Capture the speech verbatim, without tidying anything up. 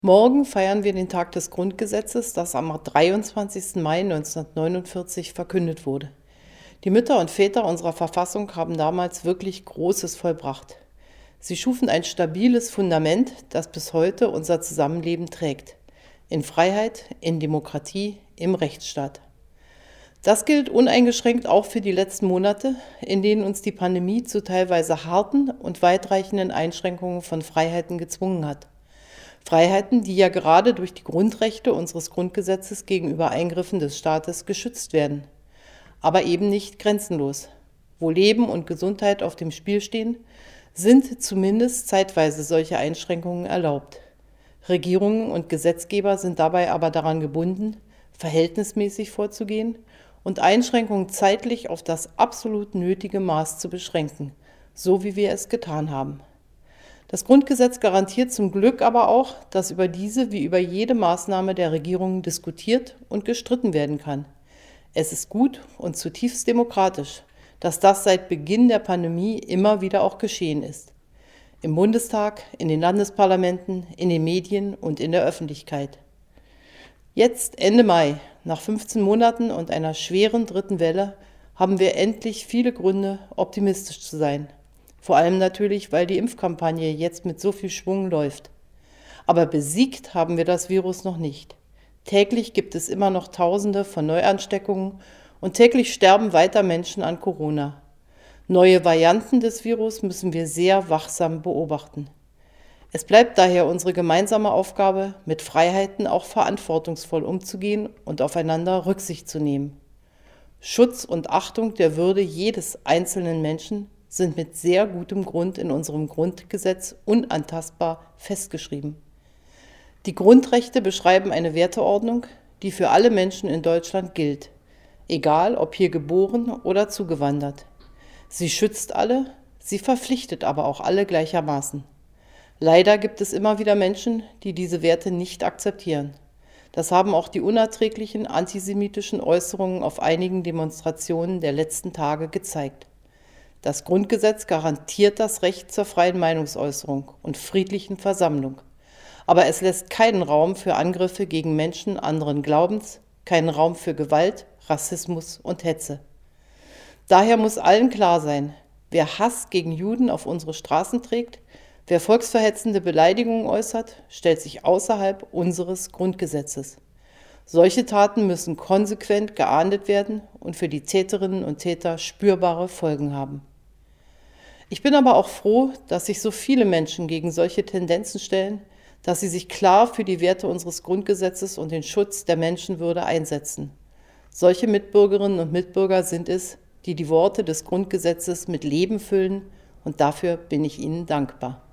Morgen feiern wir den Tag des Grundgesetzes, das am dreiundzwanzigsten Mai neunzehnhundertneunundvierzig verkündet wurde. Die Mütter und Väter unserer Verfassung haben damals wirklich Großes vollbracht. Sie schufen ein stabiles Fundament, das bis heute unser Zusammenleben trägt. In Freiheit, in Demokratie, im Rechtsstaat. Das gilt uneingeschränkt auch für die letzten Monate, in denen uns die Pandemie zu teilweise harten und weitreichenden Einschränkungen von Freiheiten gezwungen hat. Freiheiten, die ja gerade durch die Grundrechte unseres Grundgesetzes gegenüber Eingriffen des Staates geschützt werden. Aber eben nicht grenzenlos. Wo Leben und Gesundheit auf dem Spiel stehen, sind zumindest zeitweise solche Einschränkungen erlaubt. Regierungen und Gesetzgeber sind dabei aber daran gebunden, verhältnismäßig vorzugehen und Einschränkungen zeitlich auf das absolut nötige Maß zu beschränken, so wie wir es getan haben. Das Grundgesetz garantiert zum Glück aber auch, dass über diese wie über jede Maßnahme der Regierung diskutiert und gestritten werden kann. Es ist gut und zutiefst demokratisch, dass das seit Beginn der Pandemie immer wieder auch geschehen ist. Im Bundestag, in den Landesparlamenten, in den Medien und in der Öffentlichkeit. Jetzt, Ende Mai, nach fünfzehn Monaten und einer schweren dritten Welle, haben wir endlich viele Gründe, optimistisch zu sein. Vor allem natürlich, weil die Impfkampagne jetzt mit so viel Schwung läuft. Aber besiegt haben wir das Virus noch nicht. Täglich gibt es immer noch Tausende von Neuansteckungen und täglich sterben weiter Menschen an Corona. Neue Varianten des Virus müssen wir sehr wachsam beobachten. Es bleibt daher unsere gemeinsame Aufgabe, mit Freiheiten auch verantwortungsvoll umzugehen und aufeinander Rücksicht zu nehmen. Schutz und Achtung der Würde jedes einzelnen Menschen sind mit sehr gutem Grund in unserem Grundgesetz unantastbar festgeschrieben. Die Grundrechte beschreiben eine Werteordnung, die für alle Menschen in Deutschland gilt, egal ob hier geboren oder zugewandert. Sie schützt alle, sie verpflichtet aber auch alle gleichermaßen. Leider gibt es immer wieder Menschen, die diese Werte nicht akzeptieren. Das haben auch die unerträglichen antisemitischen Äußerungen auf einigen Demonstrationen der letzten Tage gezeigt. Das Grundgesetz garantiert das Recht zur freien Meinungsäußerung und friedlichen Versammlung. Aber es lässt keinen Raum für Angriffe gegen Menschen anderen Glaubens, keinen Raum für Gewalt, Rassismus und Hetze. Daher muss allen klar sein, wer Hass gegen Juden auf unsere Straßen trägt, wer volksverhetzende Beleidigungen äußert, stellt sich außerhalb unseres Grundgesetzes. Solche Taten müssen konsequent geahndet werden und für die Täterinnen und Täter spürbare Folgen haben. Ich bin aber auch froh, dass sich so viele Menschen gegen solche Tendenzen stellen, dass sie sich klar für die Werte unseres Grundgesetzes und den Schutz der Menschenwürde einsetzen. Solche Mitbürgerinnen und Mitbürger sind es, die die Worte des Grundgesetzes mit Leben füllen, und dafür bin ich ihnen dankbar.